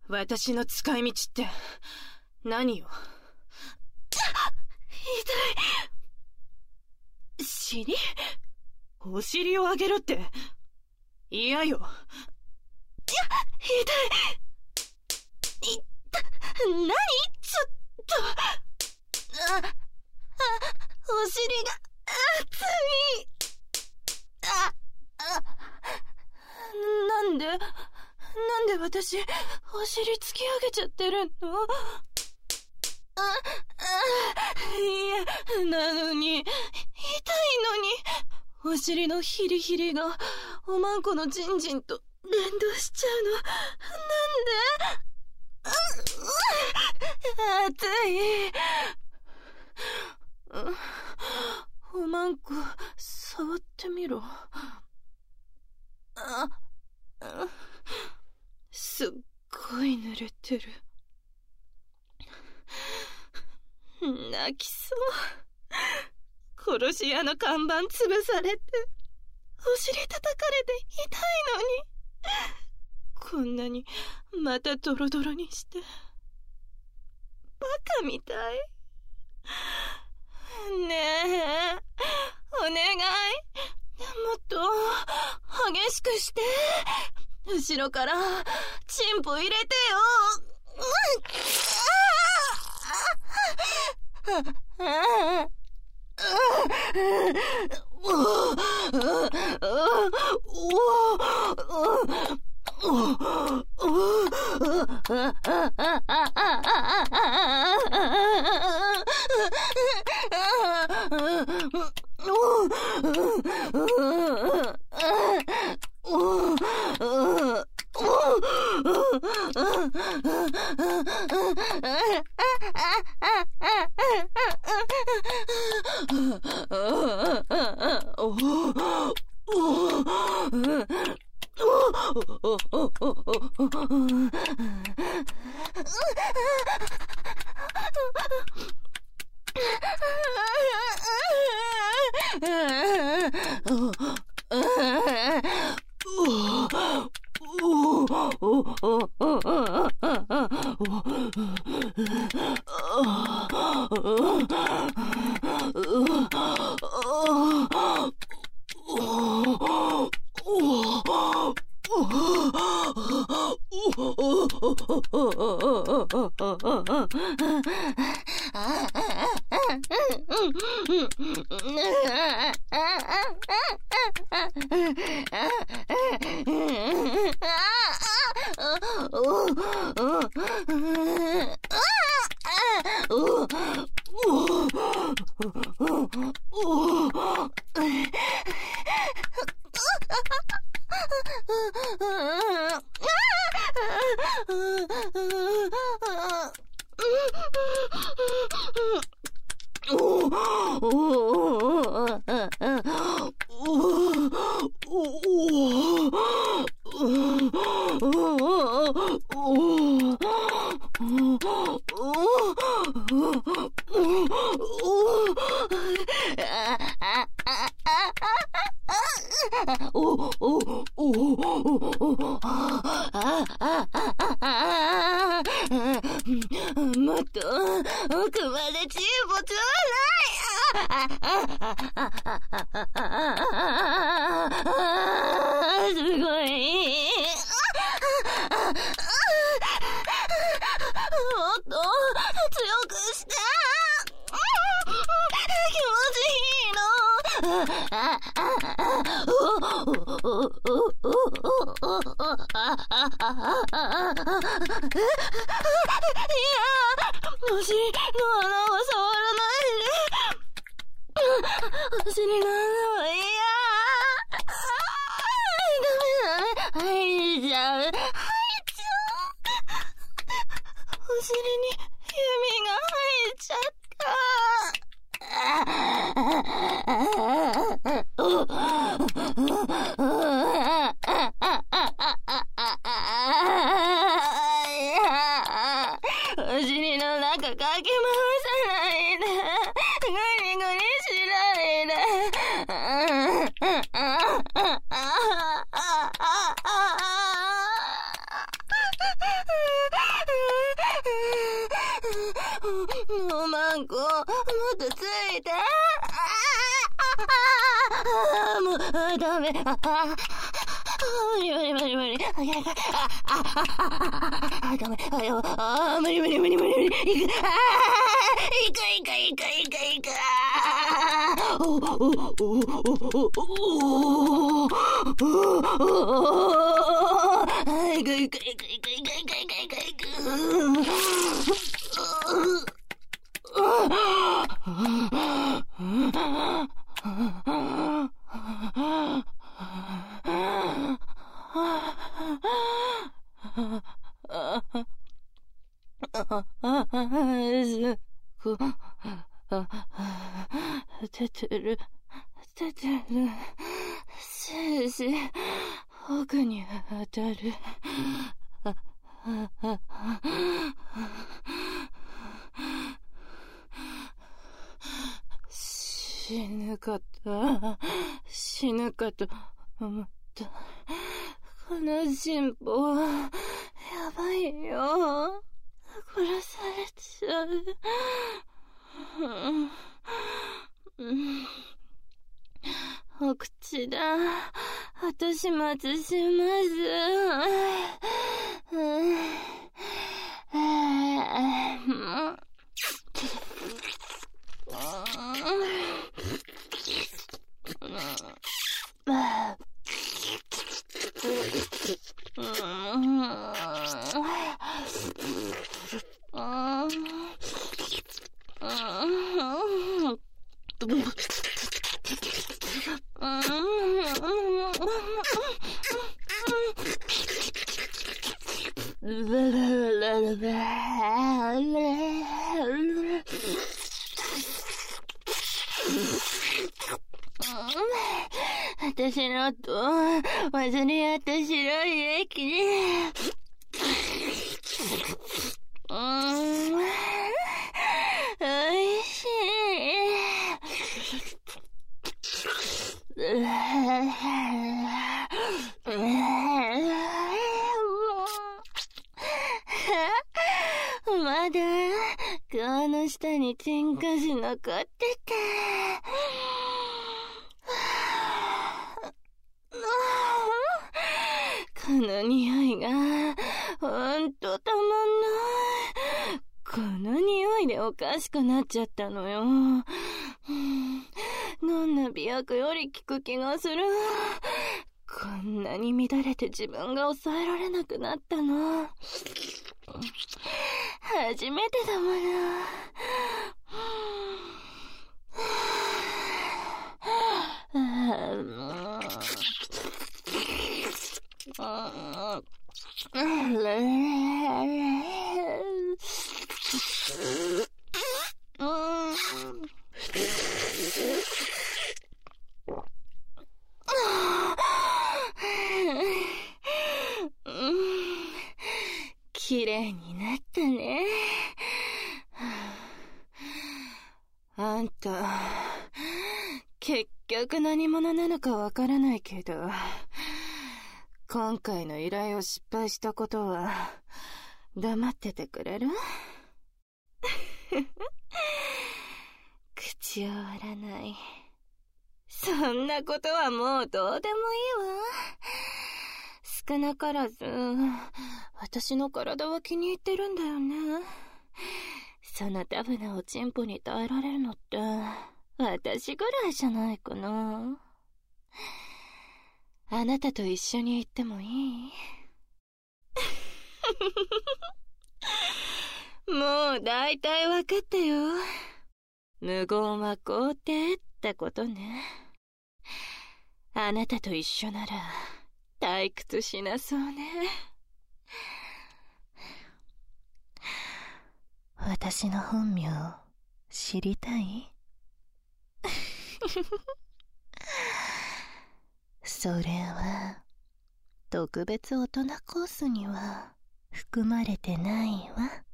私の使い道って何よ。痛い。尻？お尻を上げろって。嫌よ。痛い。何？ちょっと。お尻が熱い。なんで私、お尻突き上げちゃってるの？いや、なのに、痛いのに、お尻のヒリヒリが、おまんこのジンジンと連動しちゃうの。なんで？熱い。おまんこ、触ってみろ。すっごい濡れてる。泣きそう。殺し屋の看板潰されて、お尻叩かれて痛いのに、こんなにまたドロドロにして、バカみたい。ねえ、お願い、もっと激しくして。後ろからチンポ入れてよ。もっと奥までチンポちょうだい。すごい。もっと強くして。気持ちいいの。お尻の穴を触らないで。お尻の穴は嫌。ダメ。入っちゃう。お尻に弓が入っちゃった。お尻の中かき回さないで。グニグニしないで。 ダメ。無理。ダメ。無理。行く。出てる。精子、奥に当たる。死ぬかと思った。この進歩はやばいよ。殺されちゃう。お口だ。私待ちします。私のと混り合った白い液ね。おいしい。まだ顔の下にチンカス残ってた。この匂いがほんとたまんない。この匂いでおかしくなっちゃったのよ。どんな美薬より効く気がする。こんなに乱れて自分が抑えられなくなったの初めてだもの。綺麗になったね。あんた、結局何者なのかわからないけど、今回の依頼を失敗したことは黙っててくれる？口を割らない。そんなことはもうどうでもいいわ。少なからず私の体は気に入ってるんだよね。そのタフなおちんぽに耐えられるのって私ぐらいじゃないかな。あなたと一緒に行ってもいい？もうだいたいわかったよ。無言は肯定ってことね。あなたと一緒なら退屈しなそうね。私の本名知りたい？それは特別大人コースには含まれてないわ。